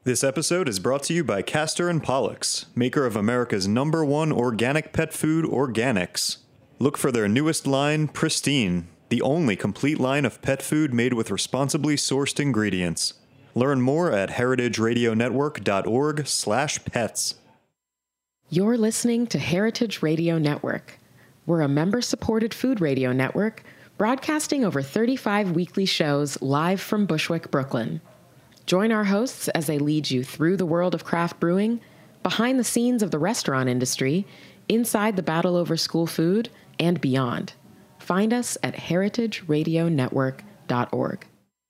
This episode is brought to you by Castor and Pollux, maker of America's #1 organic pet food, Organics. Look for their newest line, Pristine, the only complete line of pet food made with responsibly sourced ingredients. Learn more at heritageradionetwork.org/pets. You're listening to Heritage Radio Network. We're a member-supported food radio network broadcasting over 35 weekly shows live from Bushwick, Brooklyn. Join our hosts as they lead you through the world of craft brewing, behind the scenes of the restaurant industry, inside the battle over school food, and beyond. Find us at heritageradionetwork.org.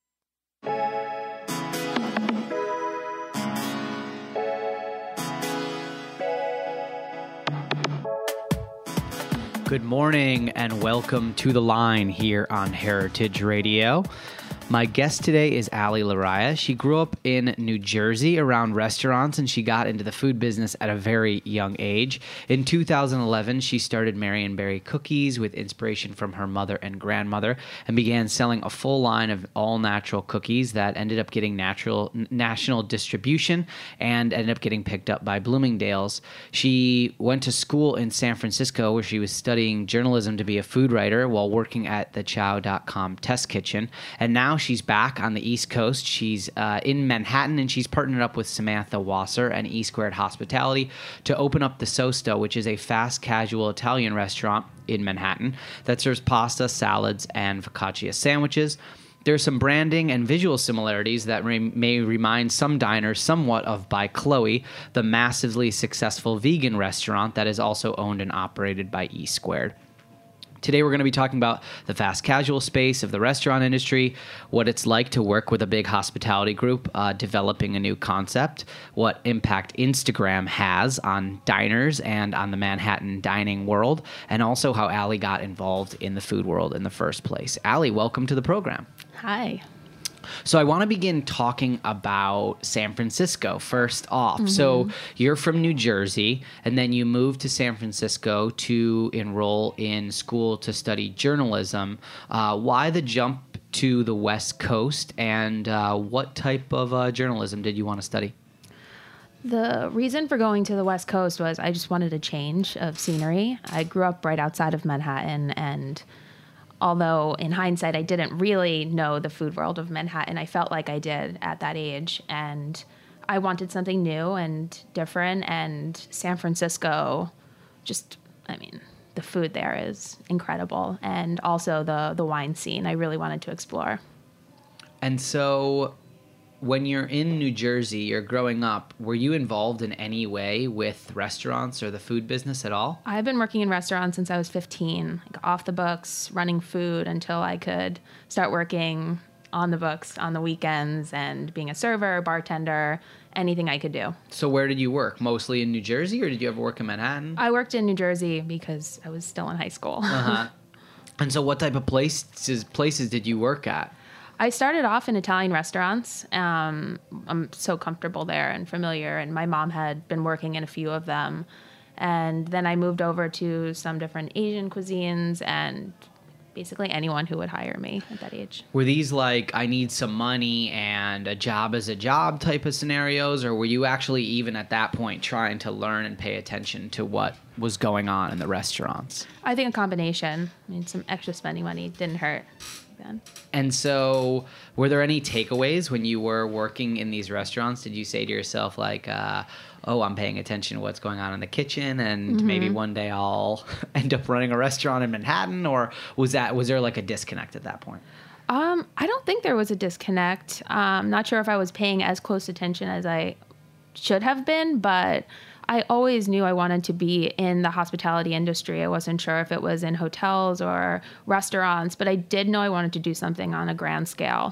Good morning and welcome to The Line here on Heritage Radio. My guest today is Ali Laraya. She grew up in New Jersey around restaurants, and she got into the food business at a very young age. In 2011, she started Marion Berry Cookies with inspiration from her mother and grandmother and began selling a full line of all-natural cookies that ended up getting national distribution and ended up getting picked up by Bloomingdale's. She went to school in San Francisco where she was studying journalism to be a food writer while working at the Chow.com test kitchen, and now she's back on the East Coast. She's in Manhattan, and she's partnered up with Samantha Wasser and E Squared Hospitality to open up the Sosta, which is a fast casual Italian restaurant in Manhattan that serves pasta, salads, and focaccia sandwiches. There's some branding and visual similarities that may remind some diners somewhat of By Chloe, the massively successful vegan restaurant that is also owned and operated by E Squared. Today we're going to be talking about the fast casual space of the restaurant industry, what it's like to work with a big hospitality group developing a new concept, what impact Instagram has on diners and on the Manhattan dining world, and also how Ali got involved in the food world in the first place. Ali, welcome to the program. Hi. So I want to begin talking about San Francisco first off. So you're from New Jersey, and then you moved to San Francisco to enroll in school to study journalism. Why the jump to the West Coast, and what type of journalism did you want to study? The reason for going to the West Coast was I just wanted a change of scenery. I grew up right outside of Manhattan, and although in hindsight I didn't really know the food world of Manhattan, I felt like I did at that age, and I wanted something new and different. And San Francisco, the food there is incredible, and also the wine scene I really wanted to explore. And so when you're in New Jersey, you're growing up, were you involved in any way with restaurants or the food business at all? I've been working in restaurants since I was 15, off the books, running food until I could start working on the books on the weekends and being a server, bartender, anything I could do. So where did you work? Mostly in New Jersey, or did you ever work in Manhattan? I worked in New Jersey because I was still in high school. And so what type of places did you work at? I started off in Italian restaurants. I'm so comfortable there and familiar, and my mom had been working in a few of them. And then I moved over to some different Asian cuisines and basically anyone who would hire me at that age. Were these like, I need some money and a job is a job type of scenarios, or were you actually even at that point trying to learn and pay attention to what was going on in the restaurants? I think a combination. Some extra spending money didn't hurt then. And so were there any takeaways when you were working in these restaurants? Did you say to yourself like, I'm paying attention to what's going on in the kitchen, and maybe one day I'll end up running a restaurant in Manhattan? Or was there like a disconnect at that point? I don't think there was a disconnect. I'm not sure if I was paying as close attention as I should have been, but I always knew I wanted to be in the hospitality industry. I wasn't sure if it was in hotels or restaurants, but I did know I wanted to do something on a grand scale.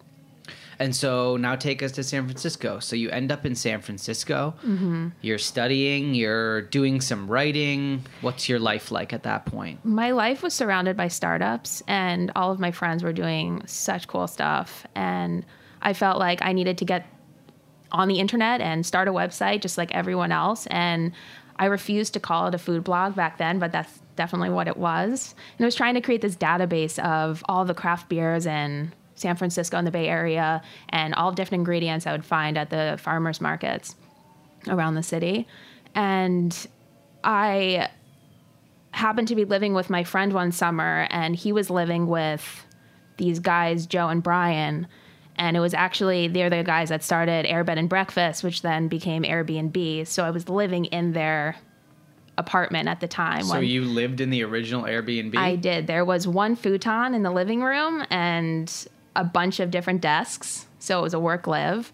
And so now take us to San Francisco. So you end up in San Francisco. You're studying, you're doing some writing. What's your life like at that point? My life was surrounded by startups, and all of my friends were doing such cool stuff. And I felt like I needed to get on the internet and start a website just like everyone else. And I refused to call it a food blog back then, but that's definitely what it was. And I was trying to create this database of all the craft beers in San Francisco and the Bay Area, and all different ingredients I would find at the farmers markets around the city. And I happened to be living with my friend one summer, and he was living with these guys, Joe and Brian. And it was actually, they're the guys that started Air Bed and Breakfast, which then became Airbnb. So I was living in their apartment at the time. So you lived in the original Airbnb? I did. There was one futon in the living room and a bunch of different desks. So it was a work-live.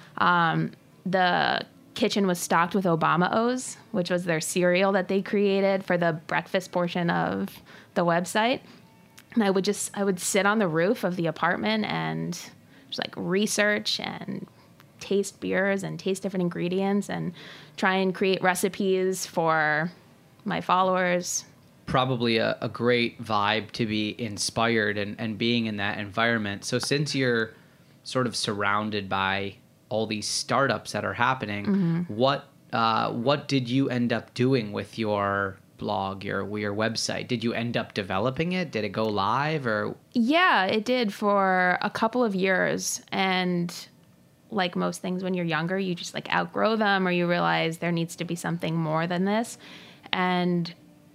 The kitchen was stocked with Obama O's, which was their cereal that they created for the breakfast portion of the website. And I would sit on the roof of the apartment and just like research and taste beers and taste different ingredients and try and create recipes for my followers. Probably a great vibe to be inspired and being in that environment. So since you're sort of surrounded by all these startups that are happening, what did you end up doing with your blog, your website? Did you end up developing it? Did it go live or? Yeah, it did for a couple of years. And like most things when you're younger, you just like outgrow them or you realize there needs to be something more than this. And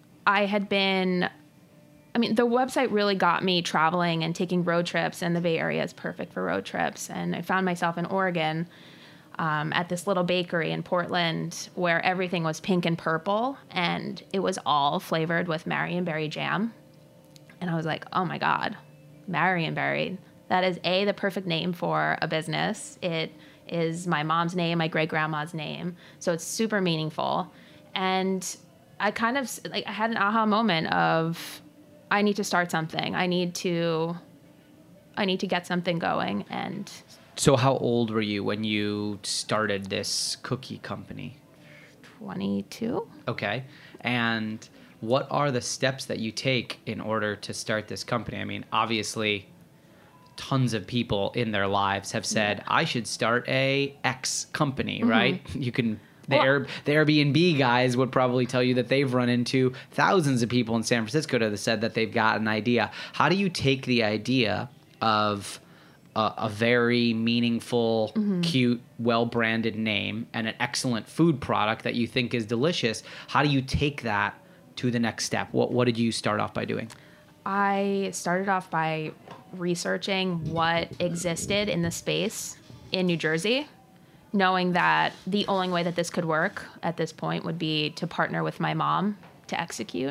the website really got me traveling and taking road trips, and the Bay Area is perfect for road trips. And I found myself in Oregon at this little bakery in Portland where everything was pink and purple, and it was all flavored with Marionberry jam. And I was like, oh my God, Marionberry. That is the perfect name for a business. It is my mom's name, my great-grandma's name. So it's super meaningful. And I kind of, I had an aha moment of, I need to start something. I need to get something going. And so how old were you when you started this cookie company? 22. Okay. And what are the steps that you take in order to start this company? I mean, obviously, tons of people in their lives have said, I should start a X company, right? You can... The Airbnb guys would probably tell you that they've run into thousands of people in San Francisco that have said that they've got an idea. How do you take the idea of a very meaningful, cute, well-branded name and an excellent food product that you think is delicious? How do you take that to the next step? What did you start off by doing? I started off by researching what existed in the space in New Jersey, knowing that the only way that this could work at this point would be to partner with my mom to execute.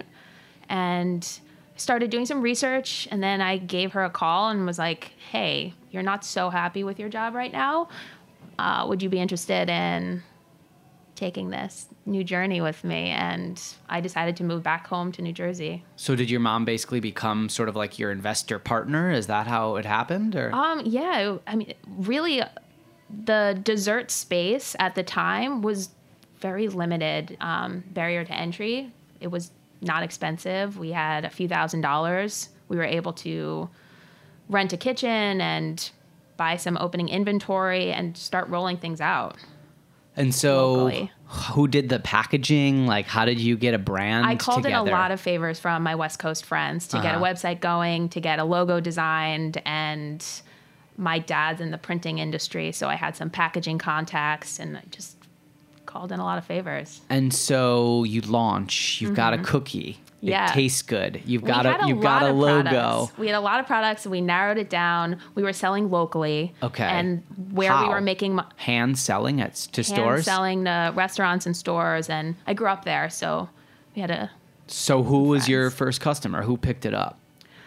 And started doing some research, and then I gave her a call and was like, hey, you're not so happy with your job right now. Would you be interested in taking this new journey with me? And I decided to move back home to New Jersey. So did your mom basically become sort of like your investor partner? Is that how it happened? Or? Yeah, I mean, really, the dessert space at the time was very limited, barrier to entry. It was not expensive. We had a few $1,000s. We were able to rent a kitchen and buy some opening inventory and start rolling things out. And so locally. Who did the packaging? Like, how did you get a brand I called together? in a lot of favors from my West Coast friends to get a website going, to get a logo designed, and my dad's in the printing industry, so I had some packaging contacts, and I just called in a lot of favors. And so you launch. You've got a cookie. Yeah. It tastes good. You've got a of logo. Products. We had a lot of products, and we narrowed it down. We were selling locally. Okay. And where we were making hand selling to stores. Hand selling to restaurants and stores, and I grew up there, so we had So who was your first customer? Who picked it up?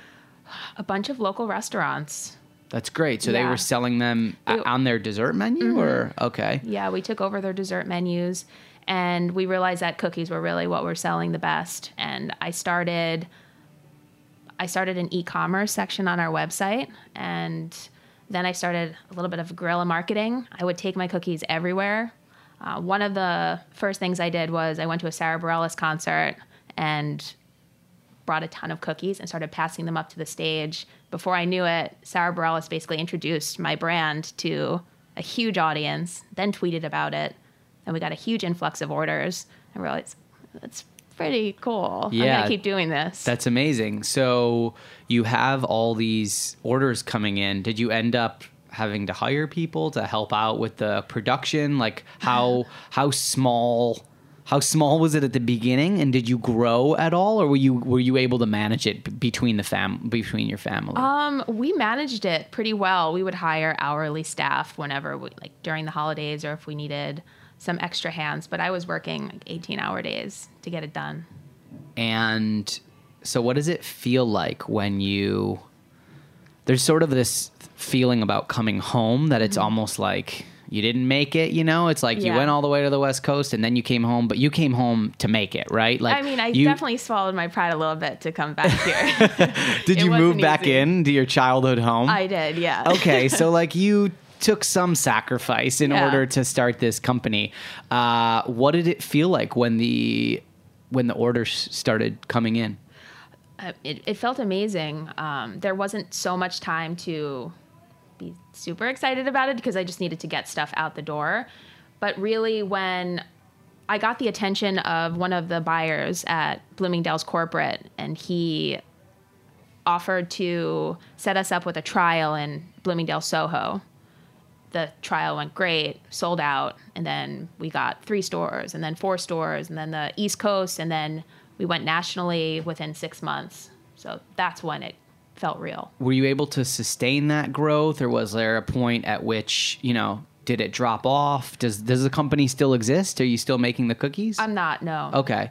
a bunch of local restaurants. That's great. So they were selling them on their dessert menu, or okay? Yeah, we took over their dessert menus, and we realized that cookies were really what we're selling the best. And I started an e-commerce section on our website, and then I started a little bit of guerrilla marketing. I would take my cookies everywhere. One of the first things I did was I went to a Sarah Bareilles concert and brought a ton of cookies and started passing them up to the stage. Before I knew it, Sarah Bareilles basically introduced my brand to a huge audience, then tweeted about it, and we got a huge influx of orders. I realized it's pretty cool. Yeah. I'm going to keep doing this. That's amazing. So you have all these orders coming in. Did you end up having to hire people to help out with the production? Like how small was it at the beginning, and did you grow at all, or were you able to manage it between your family? We managed it pretty well. We would hire hourly staff whenever like during the holidays or if we needed some extra hands, but I was working like 18-hour days to get it done. And so what does it feel like when there's sort of this feeling about coming home that it's almost like you didn't make it, It's like you went all the way to the West Coast and then you came home, but you came home to make it, right? Like, I mean, I definitely swallowed my pride a little bit to come back here. Did you move back into your childhood home? I did, yeah. Okay, so like you took some sacrifice in order to start this company. What did it feel like when the orders started coming in? It felt amazing. There wasn't so much time to be super excited about it because I just needed to get stuff out the door. But really, when I got the attention of one of the buyers at Bloomingdale's corporate, and he offered to set us up with a trial in Bloomingdale, Soho. The trial went great, sold out, and then we got 3 stores, and then 4 stores, and then the East Coast, and then we went nationally within 6 months. So that's when it felt real. Were you able to sustain that growth, or was there a point at which, did it drop off? Does the company still exist? Are you still making the cookies? I'm not, no. Okay.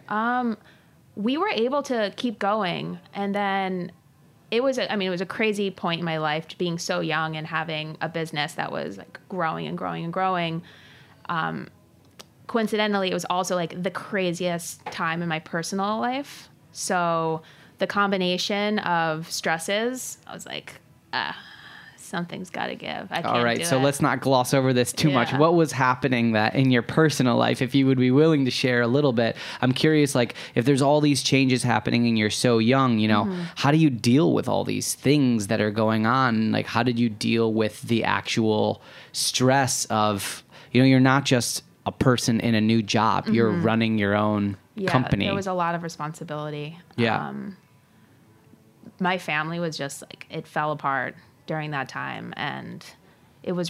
We were able to keep going, and then it was a crazy point in my life, being so young and having a business that was like growing and growing and growing. Coincidentally, it was also like the craziest time in my personal life. So the combination of stresses, I was like, something's got to give. I can't All right, do so it. let's not gloss over this too much. Yeah. What was happening that in your personal life, if you would be willing to share a little bit? I'm curious, like, if there's all these changes happening and you're so young, how do you deal with all these things that are going on? Like, how did you deal with the actual stress of, you're not just a person in a new job, you're running your own company. There was a lot of responsibility. Yeah. My family was just like, it fell apart during that time, and it was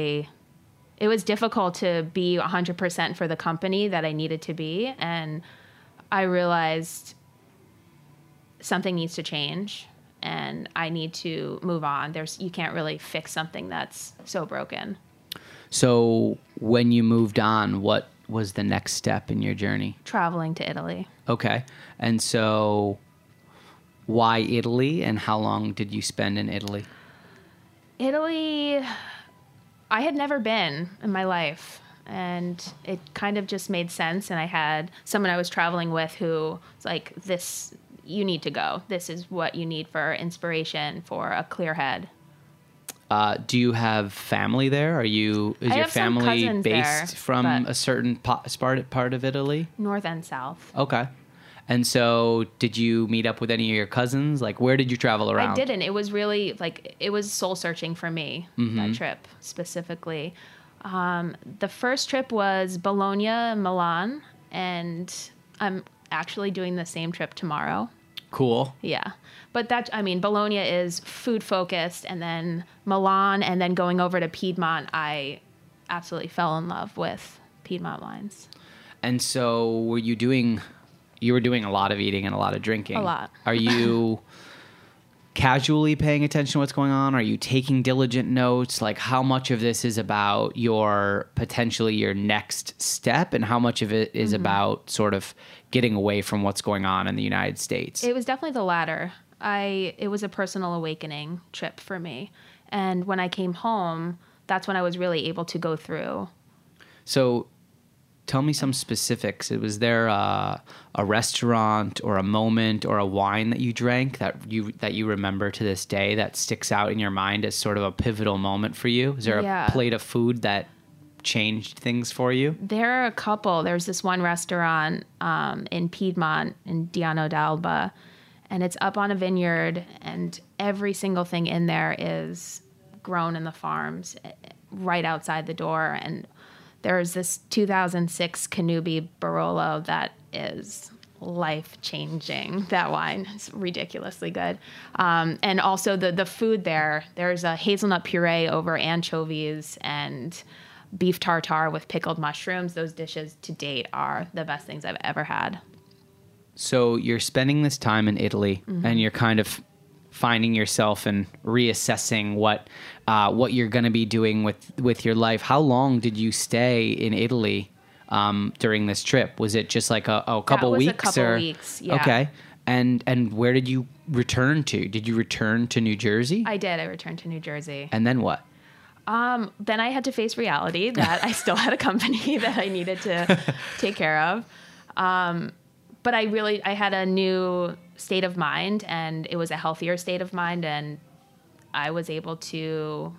difficult to be 100% for the company that I needed to be, and I realized something needs to change and I need to move on. You can't really fix something that's so broken. So when you moved on, what was the next step in your journey? Traveling to Italy. Okay. And so why Italy, and how long did you spend in Italy? Italy, I had never been in my life, and it kind of just made sense. And I had someone I was traveling with who was like, you need to go. This is what you need for inspiration, for a clear head. Do you have family there? Is your family based there, from a certain part of Italy? North and south. Okay. And so did you meet up with any of your cousins? Like, where did you travel around? I didn't. It was really it was soul searching for me, that trip specifically. The first trip was Bologna, Milan, and I'm actually doing the same trip tomorrow. Cool. Yeah. But Bologna is food focused, and then Milan, and then going over to Piedmont, I absolutely fell in love with Piedmont wines. And so you were doing a lot of eating and a lot of drinking. A lot. Are you casually paying attention to what's going on? Are you taking diligent notes? Like, how much of this is about potentially your next step, and how much of it is about sort of getting away from what's going on in the United States? It was definitely the latter. It was a personal awakening trip for me. And when I came home, that's when I was really able to go through. So tell me some specifics. Was there a restaurant or a moment or a wine that you drank that you remember to this day that sticks out in your mind as sort of a pivotal moment for you? Is there a plate of food that changed things for you? There are a couple. There's this one restaurant in Piedmont in Diano d'Alba, and it's up on a vineyard, and every single thing in there is grown in the farms right outside the door. And there's this 2006 Canubi Barolo that is life-changing. That wine is ridiculously good. And also the food there's a hazelnut puree over anchovies and beef tartare with pickled mushrooms. Those dishes to date are the best things I've ever had. So you're spending this time in Italy, and you're kind of finding yourself and reassessing what you're going to be doing with your life. How long did you stay in Italy during this trip? Was it just like a couple weeks? That was a couple weeks, yeah. Okay. And where did you return to? Did you return to New Jersey? I did. I returned to New Jersey. And then what? Then I had to face reality that I still had a company that I needed to take care of. But I had a new state of mind, and it was a healthier state of mind, and I was able to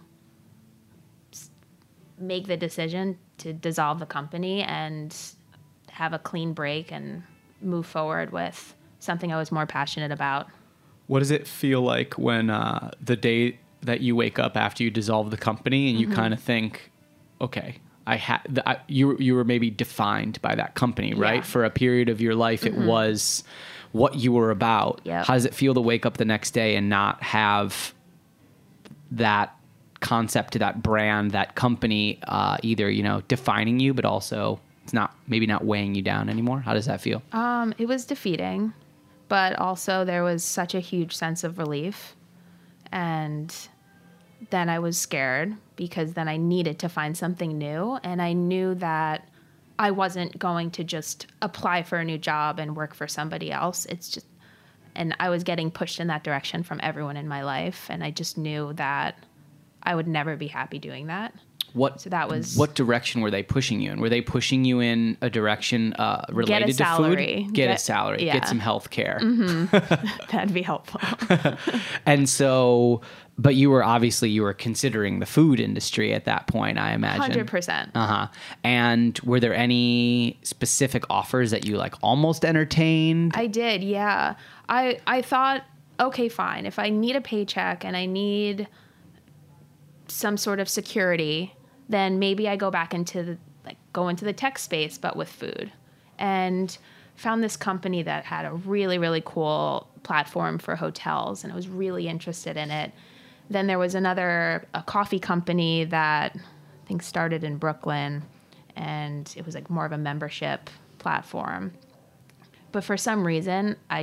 make the decision to dissolve the company and have a clean break and move forward with something I was more passionate about. What does it feel like when the day that you wake up after you dissolve the company and you kind of think, okay, you were maybe defined by that company, right? Yeah. For a period of your life, it was what you were about. Yep. How does it feel to wake up the next day and not have that concept to that brand, that company, either, defining you, but also it's maybe not weighing you down anymore? How does that feel? It was defeating, but also there was such a huge sense of relief. And then I was scared because then I needed to find something new. And I knew that I wasn't going to just apply for a new job and work for somebody else. And I was getting pushed in that direction from everyone in my life. And I just knew that I would never be happy doing that. What direction were they pushing you in? Were they pushing you in a direction related to food? Get a salary. Yeah. Get some health care. Mm-hmm. That'd be helpful. And so, but you were considering the food industry at that point, I imagine. 100%. Uh-huh. And were there any specific offers that you almost entertained? I did, yeah. I thought, okay, fine. If I need a paycheck and I need some sort of security, then maybe I go back into the tech space, but with food. And found this company that had a really, really cool platform for hotels, and I was really interested in it. Then there was a coffee company that I think started in Brooklyn, and it was more of a membership platform. But for some reason, I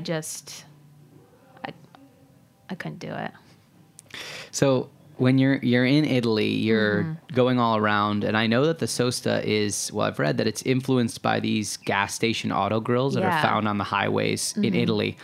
couldn't do it. So when you're in Italy, you're going all around, and I know that the Sosta I've read that it's influenced by these gas station auto grills that are found on the highways in Italy.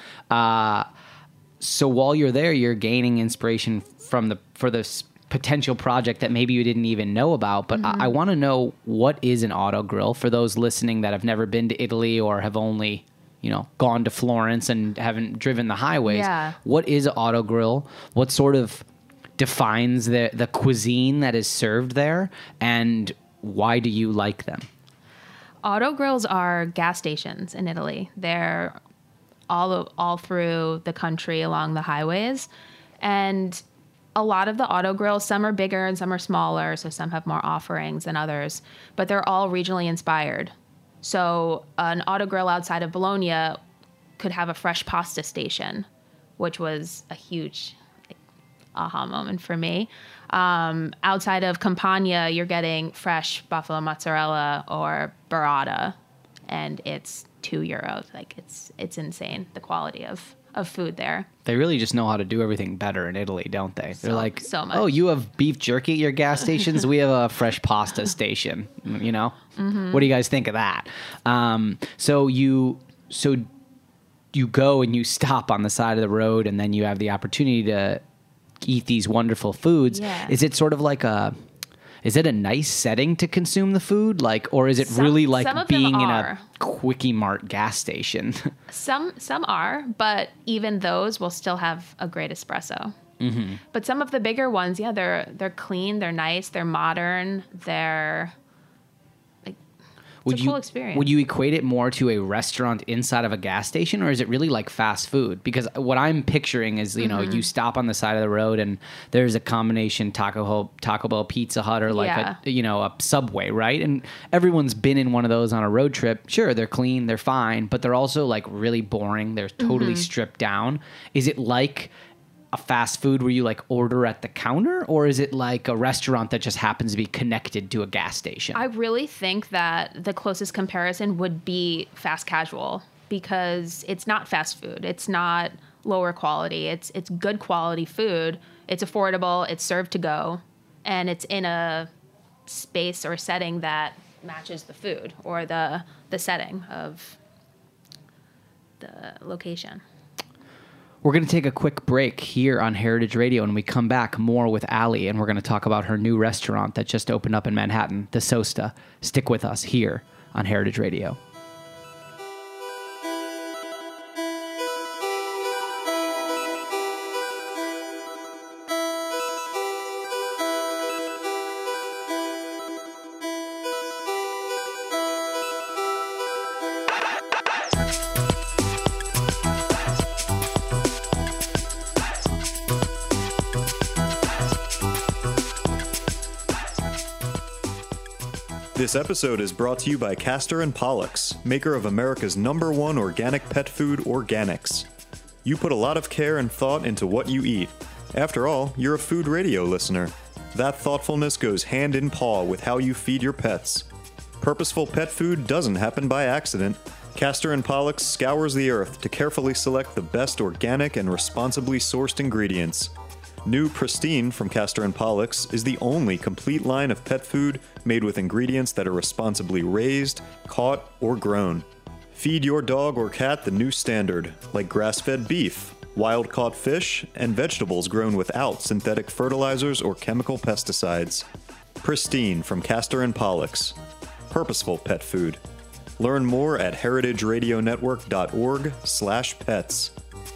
So while you're there, you're gaining inspiration for this potential project that maybe you didn't even know about. But I want to know, what is an auto grill for those listening that have never been to Italy or have only gone to Florence and haven't driven the highways? Yeah. What is an auto grill? What sort of defines the cuisine that is served there, and why do you like them? Auto grills are gas stations in Italy. They're all through the country along the highways. And a lot of the auto grills, some are bigger and some are smaller, so some have more offerings than others, but they're all regionally inspired. So an auto grill outside of Bologna could have a fresh pasta station, which was a huge aha moment for me. Outside of Campania, you're getting fresh buffalo mozzarella or burrata, and it's €2. It's insane, the quality of food there. They really just know how to do everything better in Italy, don't they? They're so much. Oh, you have beef jerky at your gas stations? We have a fresh pasta station, What do you guys think of that? So you go and you stop on the side of the road, and then you have the opportunity to eat these wonderful foods. Yeah. Is it sort of is it a nice setting to consume the food? Or is it really being in a Quickie Mart gas station? Some are, but even those will still have a great espresso. Mm-hmm. But some of the bigger ones, they're clean, they're nice, they're modern, they're It's a cool experience. Would you equate it more to a restaurant inside of a gas station, or is it really like fast food? Because what I'm picturing is, you stop on the side of the road and there's a combination Taco Bell, Pizza Hut, or like a Subway, right? And everyone's been in one of those on a road trip. Sure, they're clean, they're fine, but they're also like really boring. They're totally stripped down. Is it like a fast food where you like order at the counter, or is it like a restaurant that just happens to be connected to a gas station? I really think that the closest comparison would be fast casual, because it's not fast food. It's not lower quality. It's good quality food. It's affordable. It's served to go, and it's in a space or setting that matches the food or the setting of the location. We're going to take a quick break here on Heritage Radio, and we come back more with Allie, and we're going to talk about her new restaurant that just opened up in Manhattan, the Sosta. Stick with us here on Heritage Radio. This episode is brought to you by Castor and Pollux, maker of America's #1 organic pet food, Organics. You put a lot of care and thought into what you eat. After all, you're a food radio listener. That thoughtfulness goes hand in paw with how you feed your pets. Purposeful pet food doesn't happen by accident. Castor and Pollux scours the earth to carefully select the best organic and responsibly sourced ingredients. New Pristine from Castor and Pollux is the only complete line of pet food made with ingredients that are responsibly raised, caught, or grown. Feed your dog or cat the new standard, like grass-fed beef, wild-caught fish, and vegetables grown without synthetic fertilizers or chemical pesticides. Pristine from Castor and Pollux. Purposeful pet food. Learn more at heritageradionetwork.org/pets.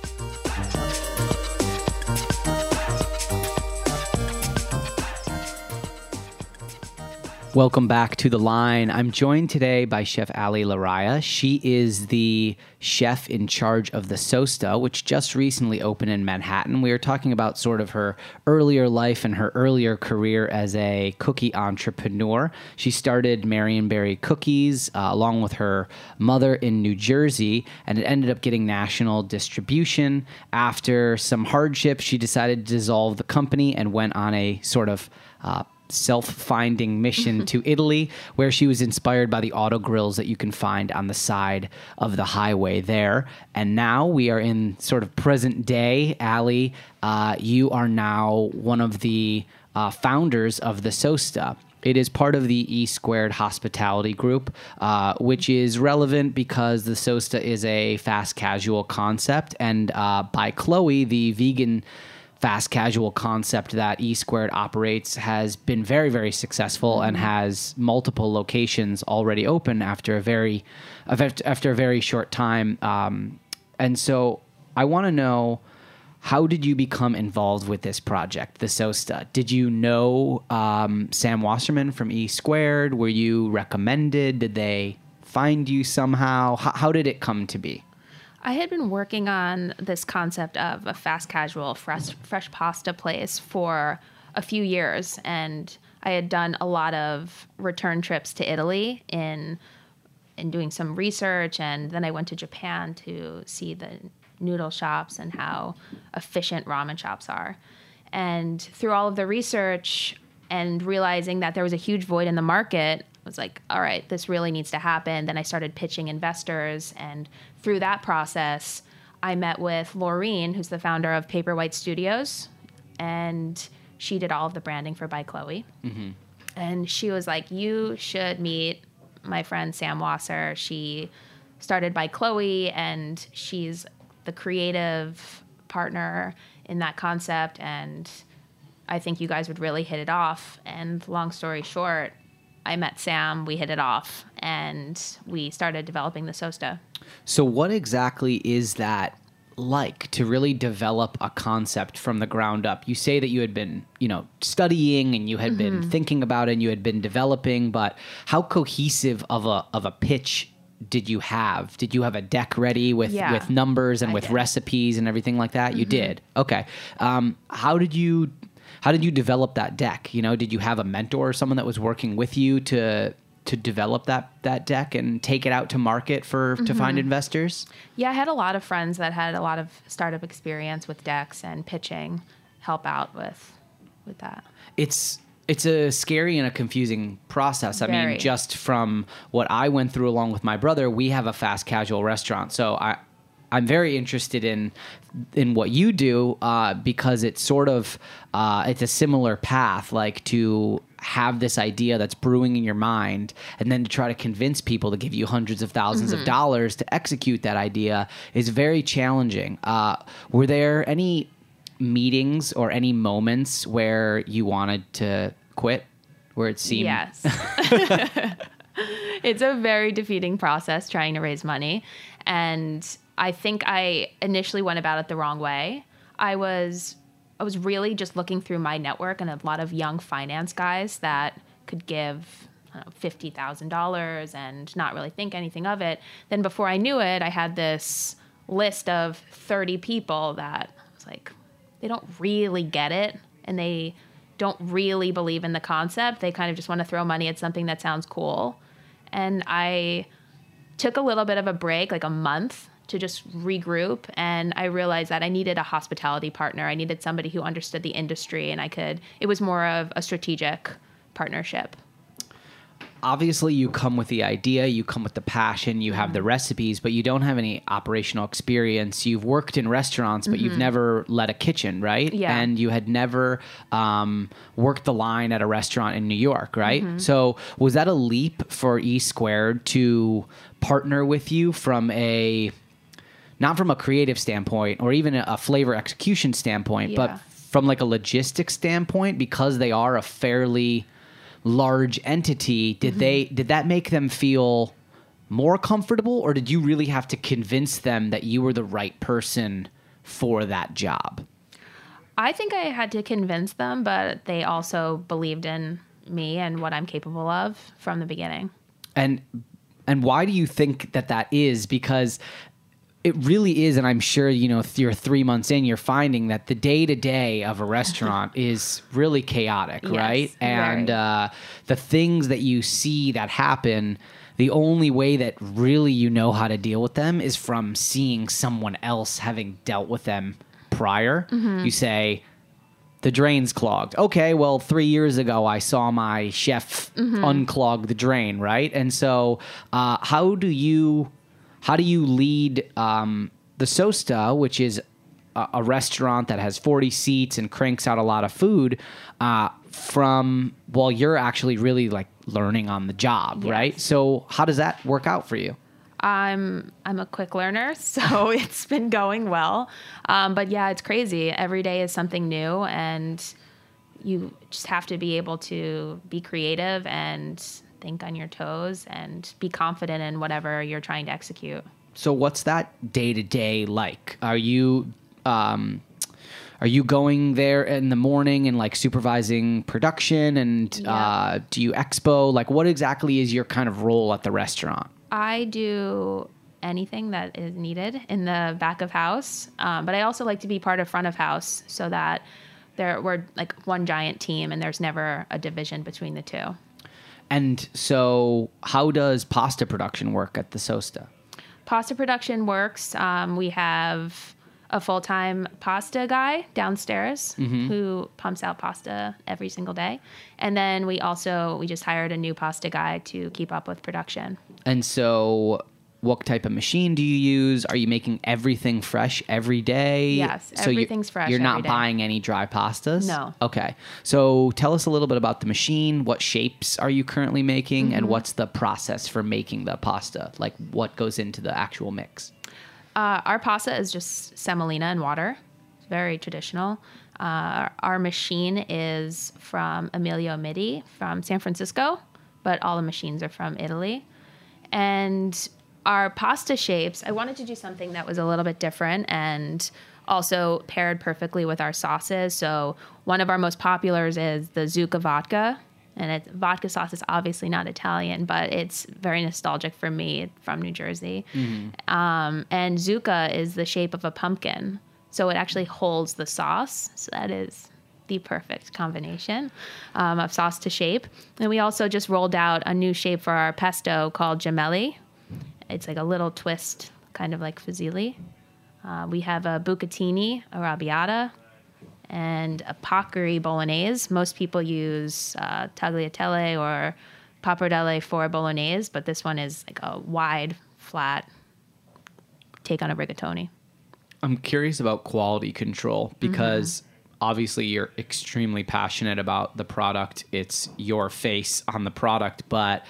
Welcome back to The Line. I'm joined today by Chef Allie Laraya. She is the chef in charge of the Sosta, which just recently opened in Manhattan. We were talking about sort of her earlier life and her earlier career as a cookie entrepreneur. She started Marionberry Cookies along with her mother in New Jersey, and it ended up getting national distribution. After some hardship, she decided to dissolve the company and went on a sort of self-finding mission to Italy, where she was inspired by the auto grills that you can find on the side of the highway there. And now we are in sort of present day. Allie, you are now one of the founders of the Sosta. It is part of the E Squared Hospitality Group, which is relevant because the Sosta is a fast casual concept, and by Chloe, the vegan fast casual concept that E Squared operates, has been very, very successful and has multiple locations already open after a very short time. And so I want to know, how did you become involved with this project, the Sosta? Did you know Sam Wasserman from E Squared? Were you recommended? Did they find you somehow? How did it come to be? I had been working on this concept of a fast casual fresh pasta place for a few years, and I had done a lot of return trips to Italy in doing some research, and then I went to Japan to see the noodle shops and how efficient ramen shops are. And through all of the research and realizing that there was a huge void in the market, I was like, all right, this really needs to happen. Then I started pitching investors, and through that process, I met with Laureen, who's the founder of Paperwhite Studios, and she did all of the branding for By Chloe. Mm-hmm. And she was like, you should meet my friend Sam Wasser. She started By Chloe, and she's the creative partner in that concept, and I think you guys would really hit it off. And long story short, I met Sam, we hit it off, and we started developing the Sosta. So what exactly is that like to really develop a concept from the ground up? You say that you had been, studying and you had been thinking about it and you had been developing, but how cohesive of a pitch did you have? Did you have a deck ready with numbers and with recipes and everything like that? You did. Okay. How did you develop that deck? Did you have a mentor or someone that was working with you to develop that deck and take it out to market to find investors? Yeah, I had a lot of friends that had a lot of startup experience with decks and pitching, help out with that. It's a scary and a confusing process. I mean, just from what I went through along with my brother, we have a fast casual restaurant. So I'm very interested in what you do because it's sort of it's a similar path, like to have this idea that's brewing in your mind and then to try to convince people to give you hundreds of thousands of dollars to execute that idea is very challenging. Were there any meetings or any moments where you wanted to quit, where it seemed... Yes. It's a very defeating process trying to raise money. And I think I initially went about it the wrong way. I was really just looking through my network and a lot of young finance guys that could give $50,000 and not really think anything of it. Then before I knew it, I had this list of 30 people that I was like, they don't really get it and they don't really believe in the concept. They kind of just want to throw money at something that sounds cool. And I took a little bit of a break, like a month, to just regroup. And I realized that I needed a hospitality partner. I needed somebody who understood the industry and it was more of a strategic partnership. Obviously, you come with the idea, you come with the passion, you have the recipes, but you don't have any operational experience. You've worked in restaurants, but you've never led a kitchen, right? Yeah. And you had never worked the line at a restaurant in New York, right? So was that a leap for E Squared to partner with you not from a creative standpoint or even a flavor execution standpoint, but from like a logistics standpoint, because they are a fairly large entity? Did that make them feel more comfortable, or did you really have to convince them that you were the right person for that job? I think I had to convince them, but they also believed in me and what I'm capable of from the beginning. And why do you think that is? Because it really is, and I'm sure, you're 3 months in, you're finding that the day-to-day of a restaurant is really chaotic, right? And the things that you see that happen, the only way that really you know how to deal with them is from seeing someone else having dealt with them prior. You say, the drain's clogged. Okay, well, 3 years ago, I saw my chef unclog the drain, right? And so how do you lead the Sosta, which is a restaurant that has 40 seats and cranks out a lot of food, while you're actually really like learning on the job, right? So how does that work out for you? I'm a quick learner, so it's been going well. But yeah, it's crazy. Every day is something new, and you just have to be able to be creative and think on your toes and be confident in whatever you're trying to execute. So what's that day-to-day like? Are you going there in the morning and like supervising production and do you expo? Like what exactly is your kind of role at the restaurant? I do anything that is needed in the back of house, but I also like to be part of front of house so that we're like one giant team and there's never a division between the two. And so how does pasta production work at the Sosta? Pasta production works. We have a full-time pasta guy downstairs who pumps out pasta every single day. And then we just hired a new pasta guy to keep up with production. And so what type of machine do you use? Are you making everything fresh every day? Yes, everything's fresh You're not every day. buying any dry pastas? No. Okay. So tell us a little bit about the machine. What shapes are you currently making? And what's the process for making the pasta? Like what goes into the actual mix? Our pasta is just semolina and water. It's very traditional. Our machine is from Emilio Midi from San Francisco, but all the machines are from Italy. And our pasta shapes, I wanted to do something that was a little bit different and also paired perfectly with our sauces. So one of our most populars is the Zucca vodka. And vodka sauce is obviously not Italian, but it's very nostalgic for me from New Jersey. And Zucca is the shape of a pumpkin. So it actually holds the sauce. So that is the perfect combination of sauce to shape. And we also just rolled out a new shape for our pesto called gemelli. It's like a little twist, kind of like fusilli. We have a bucatini arrabbiata and a paccheri bolognese. Most people use tagliatelle or pappardelle for bolognese, but this one is like a wide, flat take on a rigatoni. I'm curious about quality control because obviously you're extremely passionate about the product. It's your face on the product, but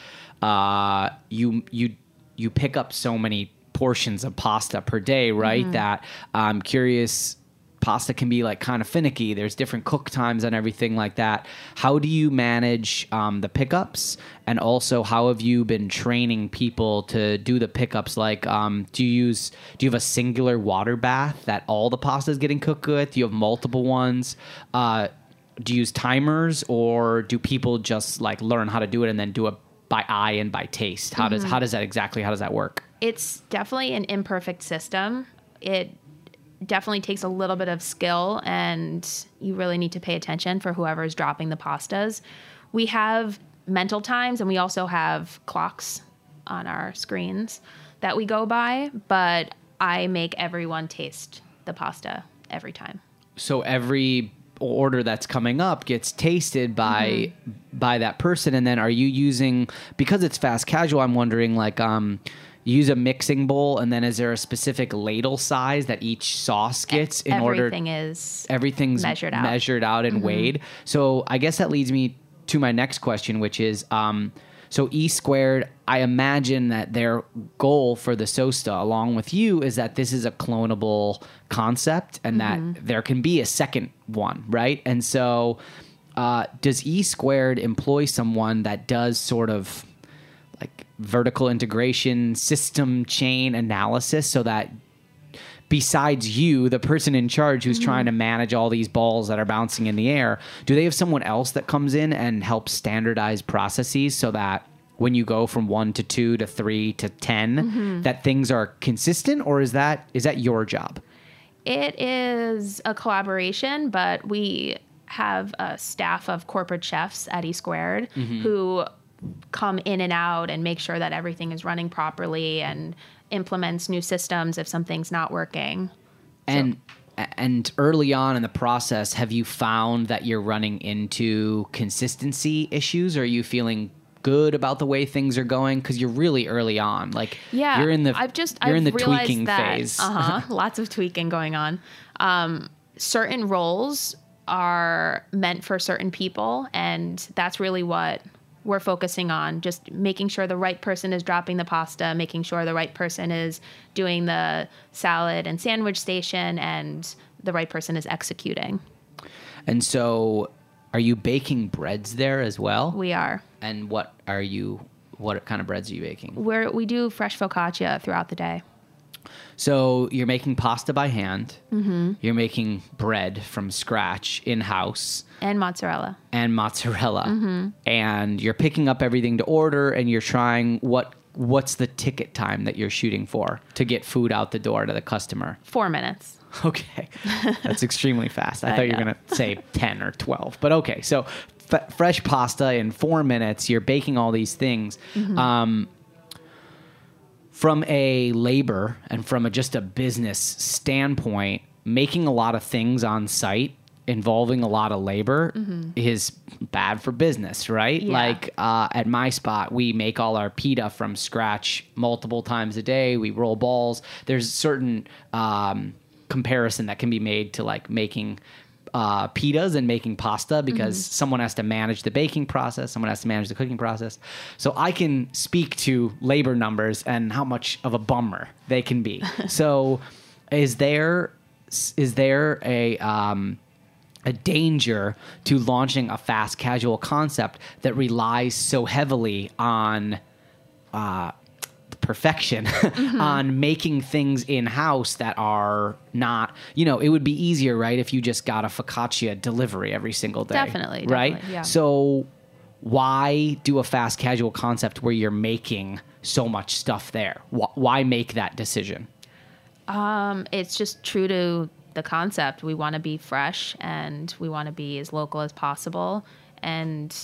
you pick up so many portions of pasta per day, right? That I'm curious. Pasta can be like kind of finicky. There's different cook times and everything like that. How do you manage the pickups? And also, how have you been training people to do the pickups? Like, do you have a singular water bath that all the pasta is getting cooked with? Do you have multiple ones? Do you use timers, or do people just like learn how to do it and then do it by eye and by taste? How does that work? It's definitely an imperfect system. It definitely takes a little bit of skill, and you really need to pay attention for whoever is dropping the pastas. We have mental times, and we also have clocks on our screens that we go by, but I make everyone taste the pasta every time. So every order that's coming up gets tasted by that person, and then are you using, because it's fast casual, I'm wondering, like, use a mixing bowl, and then is there a specific ladle size that each sauce gets in order? Everything's measured out and weighed. So I guess that leads me to my next question, which is, so E Squared, I imagine that their goal for the Sosta, along with you, is that this is a clonable concept and that there can be a second one, right? And so does E Squared employ someone that does sort of like vertical integration, system chain analysis, so that besides you, the person in charge who's trying to manage all these balls that are bouncing in the air, do they have someone else that comes in and helps standardize processes so that when you go from 1 to 2 to 3 to 10, that things are consistent, or is that your job? It is a collaboration, but we have a staff of corporate chefs at E Squared who come in and out and make sure that everything is running properly and implements new systems if something's not working. And early on in the process, have you found that you're running into consistency issues? Or are you feeling good about the way things are going? Because you're really early on. Like, you're in the tweaking phase. Lots of tweaking going on. Certain roles are meant for certain people, and that's really what we're focusing on, just making sure the right person is dropping the pasta, making sure the right person is doing the salad and sandwich station, and the right person is executing. And so are you baking breads there as well? We are. And what kind of breads are you baking? We do fresh focaccia throughout the day. So you're making pasta by hand. You're making bread from scratch in-house. And mozzarella. And you're picking up everything to order, and you're trying, what's the ticket time that you're shooting for to get food out the door to the customer? 4 minutes. Okay. That's extremely fast. I thought you were going to say 10 or 12. But okay, so fresh pasta in 4 minutes, you're baking all these things. From a labor and from just a business standpoint, making a lot of things on site involving a lot of labor is bad for business, right? Yeah. Like at my spot, we make all our pita from scratch multiple times a day. We roll balls. There's certain comparison that can be made to like making pitas and making pasta, because someone has to manage the baking process, someone has to manage the cooking process. So I can speak to labor numbers and how much of a bummer they can be. So is there a danger to launching a fast casual concept that relies so heavily on perfection on making things in-house that are not, it would be easier, right, if you just got a focaccia delivery every single day. Definitely, right? yeah. So why do a fast casual concept where you're making so much stuff there? Why make that decision? It's just true to the concept. We want to be fresh and we want to be as local as possible. And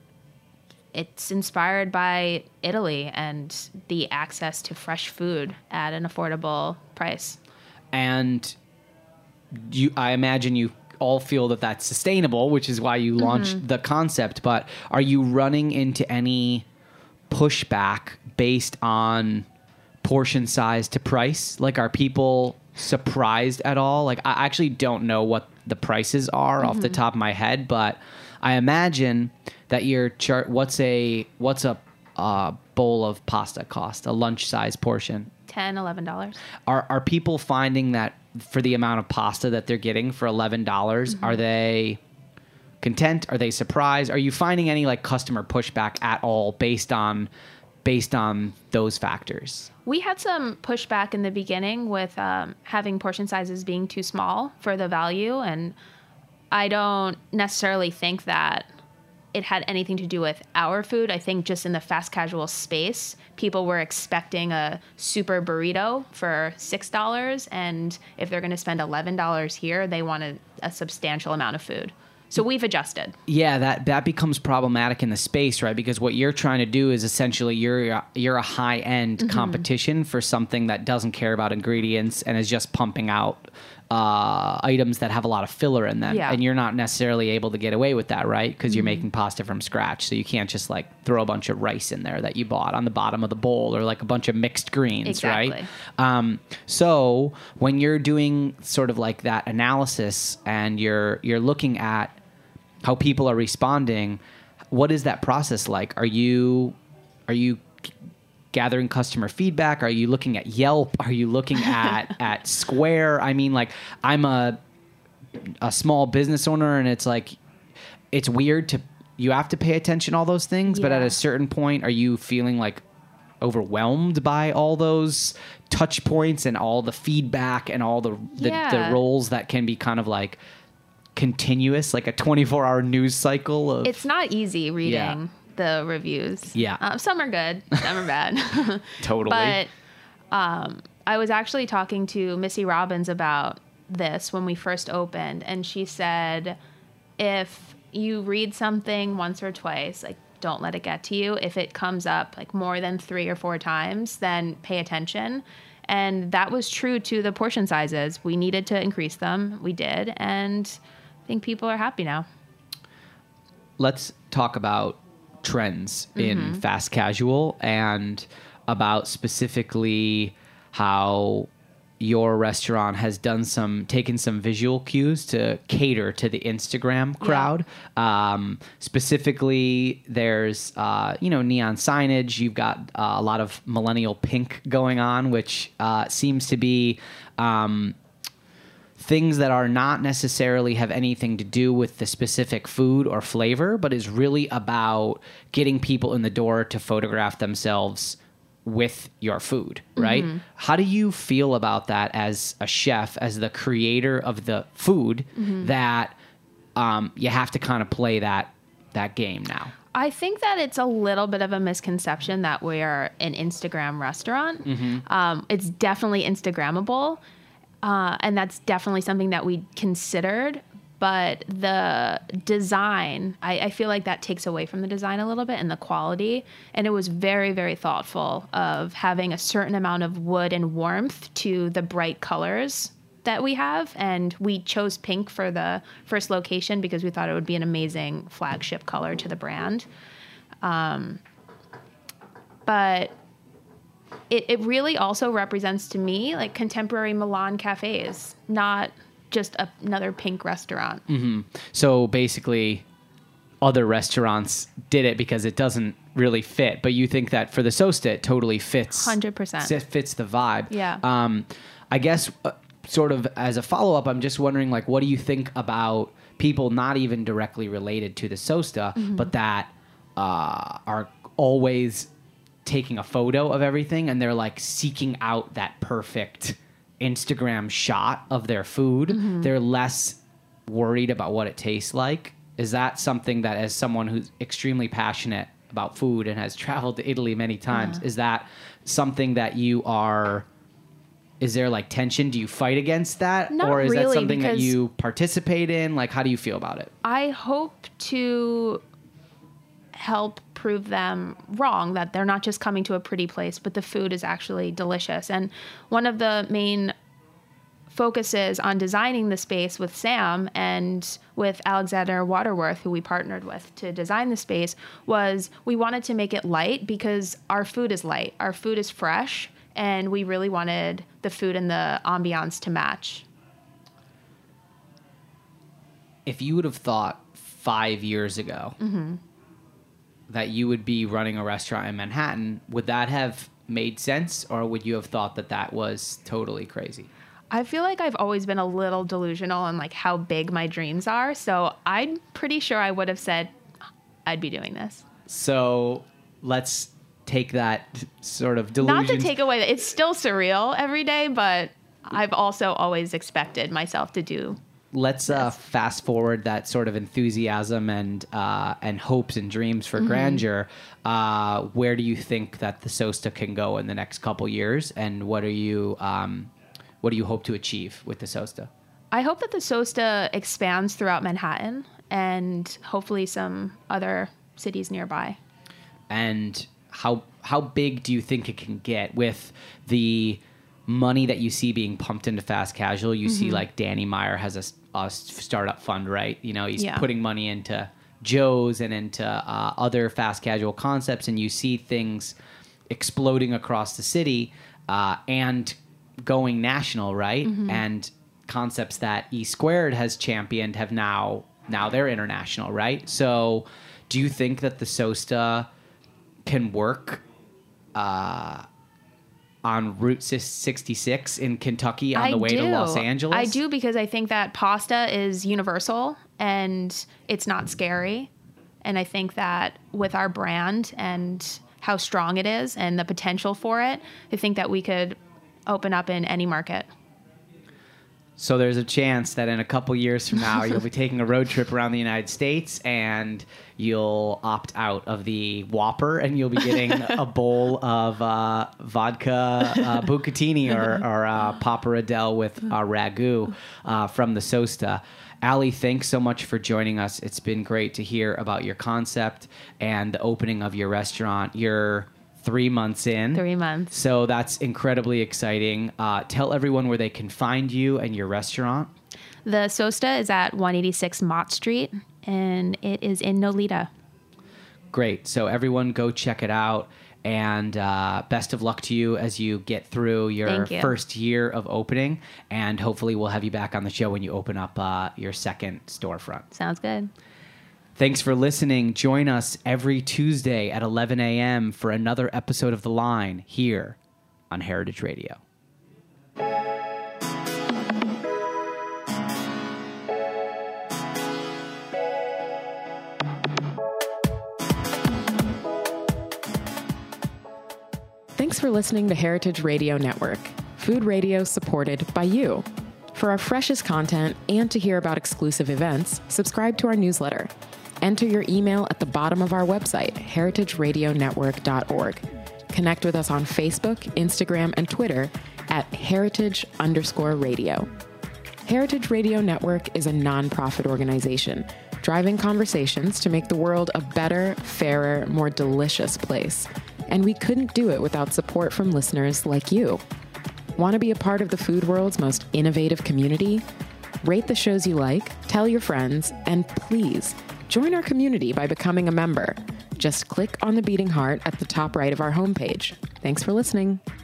it's inspired by Italy and the access to fresh food at an affordable price. And I imagine you all feel that that's sustainable, which is why you launched the concept. But are you running into any pushback based on portion size to price? Like, are people surprised at all? Like, I actually don't know what the prices are off the top of my head, but I imagine that your chart. What's a bowl of pasta cost? A lunch size portion? $10, $11. Are people finding that for the amount of pasta that they're getting for $11, are they content? Are they surprised? Are you finding any like customer pushback at all based on those factors? We had some pushback in the beginning with having portion sizes being too small for the value, and I don't necessarily think that it had anything to do with our food. I think just in the fast casual space, people were expecting a super burrito for $6, and if they're going to spend $11 here, they wanted a substantial amount of food. So we've adjusted. Yeah, that becomes problematic in the space, right? Because what you're trying to do is essentially you're a high-end competition for something that doesn't care about ingredients and is just pumping out items that have a lot of filler in them. Yeah. And you're not necessarily able to get away with that, right? Because you're making pasta from scratch. So you can't just like throw a bunch of rice in there that you bought on the bottom of the bowl, or like a bunch of mixed greens, Exactly. right? So when you're doing sort of like that analysis and you're looking at how people are responding, what is that process like? Are you gathering customer feedback? Are you looking at Yelp? Are you looking at Square? I mean, like, I'm a small business owner, and it's like, it's weird you have to pay attention to all those things, but at a certain point, are you feeling like overwhelmed by all those touch points and all the feedback and all the roles that can be kind of like continuous, like a 24-hour news cycle of... It's not easy reading the reviews. Yeah. Some are good, some are bad. Totally. But I was actually talking to Missy Robbins about this when we first opened, and she said, if you read something once or twice, like, don't let it get to you. If it comes up like more than 3 or 4 times, then pay attention. And that was true to the portion sizes. We needed to increase them. We did. And I think people are happy now. Let's talk about trends in fast casual and about specifically how your restaurant has taken some visual cues to cater to the Instagram crowd. Specifically, there's neon signage. You've got a lot of millennial pink going on, which seems to be things that are not necessarily have anything to do with the specific food or flavor, but is really about getting people in the door to photograph themselves with your food, right? How do you feel about that as a chef, as the creator of the food, that you have to kind of play that game now? I think that it's a little bit of a misconception that we're an Instagram restaurant. It's definitely Instagrammable, and that's definitely something that we considered. But the design, I feel like that takes away from the design a little bit and the quality. And it was very, very thoughtful of having a certain amount of wood and warmth to the bright colors that we have. And we chose pink for the first location because we thought it would be an amazing flagship color to the brand. But it really also represents to me like contemporary Milan cafes, not just another pink restaurant. So basically, other restaurants did it because it doesn't really fit. But you think that for the Sosta, it totally fits. 100%. It fits the vibe. Yeah. I guess sort of as a follow-up, I'm just wondering, like, what do you think about people not even directly related to the Sosta, but that are always taking a photo of everything and they're like seeking out that perfect Instagram shot of their food. They're less worried about what it tastes like. Is that something that, as someone who's extremely passionate about food and has traveled to Italy many times, is that something that you are, is there like tension? Do you fight against that? Not or is really, that something that because you participate in? Like, how do you feel about it? I hope to help prove them wrong, that they're not just coming to a pretty place, but the food is actually delicious. And one of the main focuses on designing the space with Sam and with Alexander Waterworth, who we partnered with to design the space, was we wanted to make it light because our food is light. Our food is fresh, and we really wanted the food and the ambiance to match. If you would have thought 5 years ago that you would be running a restaurant in Manhattan, would that have made sense, or would you have thought that that was totally crazy? I feel like I've always been a little delusional on like how big my dreams are. So I'm pretty sure I would have said I'd be doing this. So let's take that sort of delusion. Not to take away that it's still surreal every day, but I've also always expected myself to do. Let's fast forward that sort of enthusiasm and hopes and dreams for grandeur. Where do you think that the Sosta can go in the next couple years, and what do you hope to achieve with the Sosta? I hope that the Sosta expands throughout Manhattan and hopefully some other cities nearby. And how big do you think it can get with the money that you see being pumped into fast casual? You see like Danny Meyer has a startup fund, right? You know, he's putting money into Joe's and into other fast casual concepts, and you see things exploding across the city and going national, right? And concepts that E Squared has championed have now they're international, right? So do you think that the Sosta can work on Route 66 in Kentucky on the way to Los Angeles? I do, because I think that pasta is universal and it's not scary. And I think that with our brand and how strong it is and the potential for it, I think that we could open up in any market. So there's a chance that in a couple years from now, you'll be taking a road trip around the United States and you'll opt out of the Whopper and you'll be getting a bowl of vodka bucatini or pappardelle with ragu from the Sosta. Ali, thanks so much for joining us. It's been great to hear about your concept and the opening of your restaurant. You're 3 months in. 3 months. So that's incredibly exciting. Tell everyone where they can find you and your restaurant. The Sosta is at 186 Mott Street, and it is in Nolita. Great. So everyone go check it out. And best of luck to you as you get through your first year of opening. And hopefully we'll have you back on the show when you open up your second storefront. Sounds good. Thanks for listening. Join us every Tuesday at 11 a.m. for another episode of The Line here on Heritage Radio. Thanks for listening to Heritage Radio Network, food radio supported by you. For our freshest content and to hear about exclusive events, subscribe to our newsletter. Enter your email at the bottom of our website, heritageradionetwork.org. Connect with us on Facebook, Instagram, and Twitter at heritage_radio. Heritage Radio Network is a nonprofit organization driving conversations to make the world a better, fairer, more delicious place. And we couldn't do it without support from listeners like you. Want to be a part of the food world's most innovative community? Rate the shows you like, tell your friends, and please join our community by becoming a member. Just click on the beating heart at the top right of our homepage. Thanks for listening.